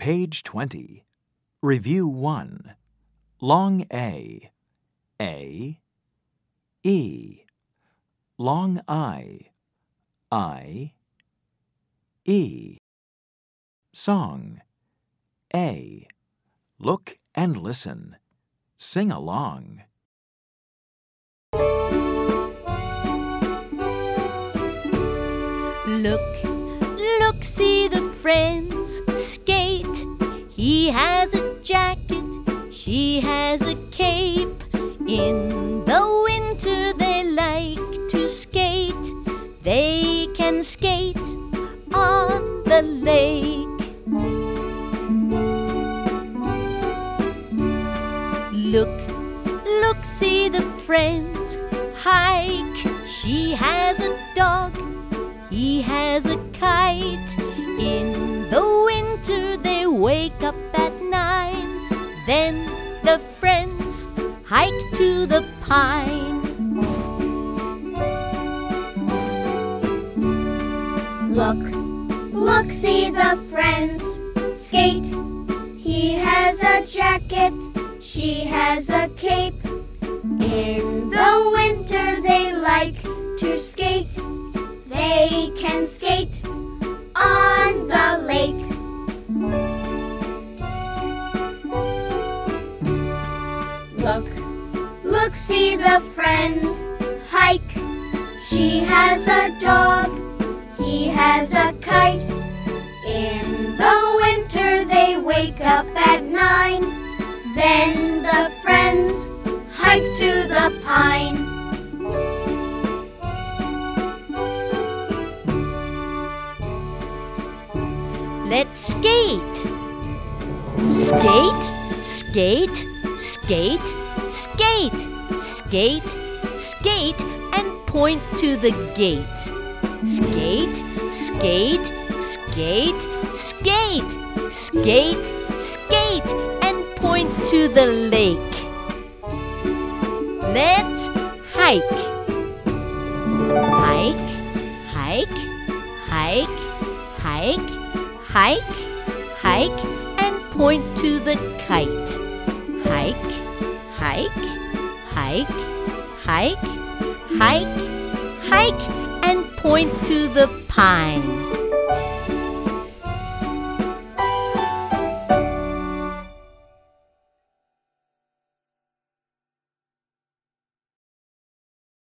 Page 20. Review 1. Long A. A. E. Long I. E. Song. A. Look and listen. Sing along. Look, see the friends skate. He has a jacket, she has a cape. In the winter they like to skate. They can skate on the lake. Look, see the friends hike. She has a dog, he has a kite. In the winter they wake up at 9. Then the friends hike to the pine. Look, see the friends skate. He has a jacket, she has a cape. In the winter they like to skate. They can skate on the lake. Look, see the friends hike. She has a dog, he has a kite. In the winter they wake up at 9. Then the friends hike to the pine. Let's skate. Skate, skate, skate, skate, skate, skate, and point to the gate. Skate, skate, skate, skate, skate, skate, and point to the lake. Let's hike. Hike, hike, hike, hike, hike, hike, and point to the kite. Hike, hike, hike, hike, hike, hike, and point to the pine.